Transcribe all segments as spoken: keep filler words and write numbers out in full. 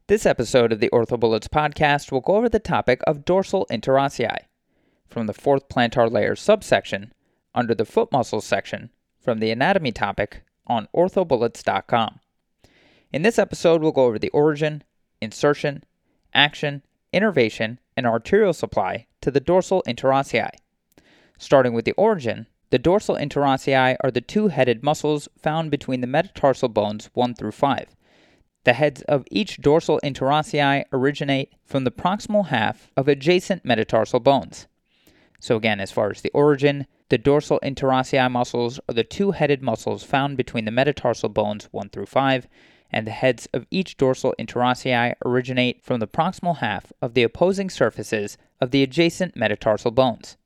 This episode of the OrthoBullets podcast will go over the topic of dorsal interossei, from the fourth plantar layer subsection, under the foot muscles section, from the anatomy topic on ortho bullets dot com. In this episode, we'll go over the origin, insertion, action, innervation, and arterial supply to the dorsal interossei. Starting with the origin, the dorsal interossei are the two-headed muscles found between the metatarsal bones one through five. The heads of each dorsal interossei originate from the proximal half of adjacent metatarsal bones. So again, as far as the origin, the dorsal interossei muscles are the two-headed muscles found between the metatarsal bones one through five, and the heads of each dorsal interossei originate from the proximal half of the opposing surfaces of the adjacent metatarsal bones.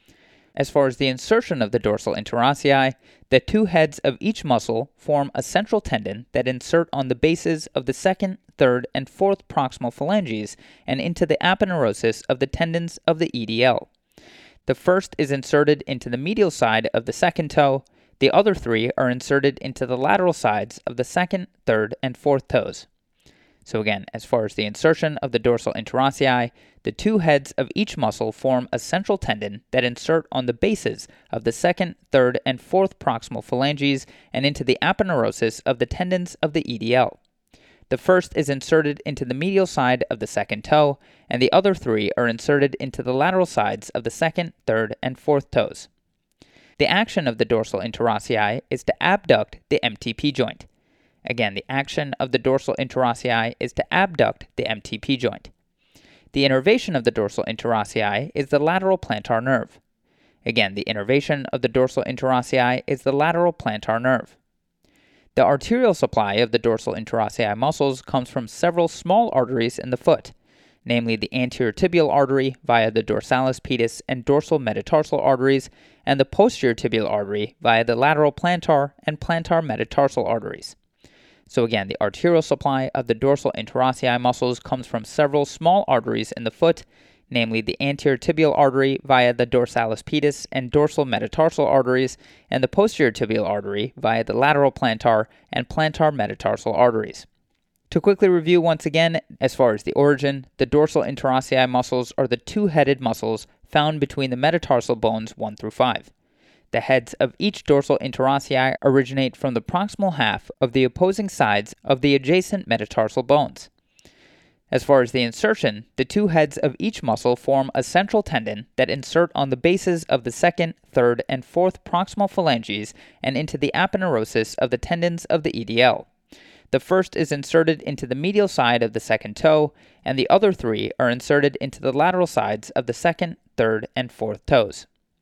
As far as the insertion of the dorsal interossei, the two heads of each muscle form a central tendon that insert on the bases of the second, third, and fourth proximal phalanges and into the aponeurosis of the tendons of the E D L. The first is inserted into the medial side of the second toe. The other three are inserted into the lateral sides of the second, third, and fourth toes. So again, as far as the insertion of the dorsal interossei, the two heads of each muscle form a central tendon that insert on the bases of the second, third, and fourth proximal phalanges and into the aponeurosis of the tendons of the E D L. The first is inserted into the medial side of the second toe, and the other three are inserted into the lateral sides of the second, third, and fourth toes. The action of the dorsal interossei is to abduct the M T P joint. Again, the action of the dorsal interossei is to abduct the M T P joint. The innervation of the dorsal interossei is the lateral plantar nerve. Again, the innervation of the dorsal interossei is the lateral plantar nerve. The arterial supply of the dorsal interossei muscles comes from several small arteries in the foot, namely the anterior tibial artery via the dorsalis pedis and dorsal metatarsal arteries, and the posterior tibial artery via the lateral plantar and plantar metatarsal arteries. So again, the arterial supply of the dorsal interossei muscles comes from several small arteries in the foot, namely the anterior tibial artery via the dorsalis pedis and dorsal metatarsal arteries, and the posterior tibial artery via the lateral plantar and plantar metatarsal arteries. To quickly review once again, as far as the origin, the dorsal interossei muscles are the two-headed muscles found between the metatarsal bones one through five. The heads of each dorsal interossei originate from the proximal half of the opposing sides of the adjacent metatarsal bones. As far as the insertion, the two heads of each muscle form a central tendon that insert on the bases of the second, third, and fourth proximal phalanges and into the aponeurosis of the tendons of the E D L. The first is inserted into the medial side of the second toe, and the other three are inserted into the lateral sides of the second, third, and fourth toes.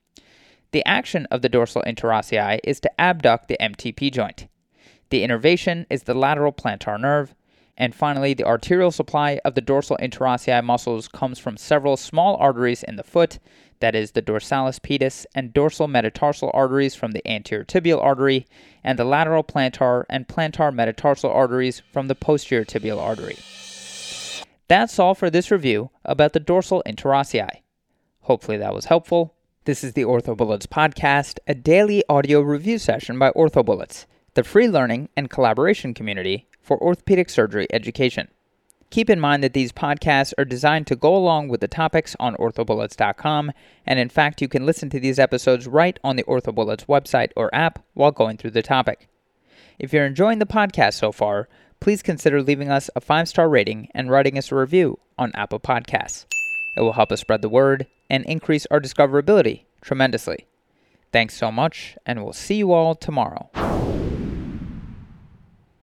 The action of the dorsal interossei is to abduct the M T P joint. The innervation is the lateral plantar nerve. And finally, the arterial supply of the dorsal interossei muscles comes from several small arteries in the foot, that is the dorsalis pedis and dorsal metatarsal arteries from the anterior tibial artery, and the lateral plantar and plantar metatarsal arteries from the posterior tibial artery. That's all for this review about the dorsal interossei. Hopefully that was helpful. This is the OrthoBullets podcast, a daily audio review session by OrthoBullets, the free learning and collaboration community for orthopedic surgery education. Keep in mind that these podcasts are designed to go along with the topics on ortho bullets dot com, and in fact, you can listen to these episodes right on the OrthoBullets website or app while going through the topic. If you're enjoying the podcast so far, please consider leaving us a five-star rating and writing us a review on Apple Podcasts. It will help us spread the word and increase our discoverability tremendously. Thanks so much, and we'll see you all tomorrow.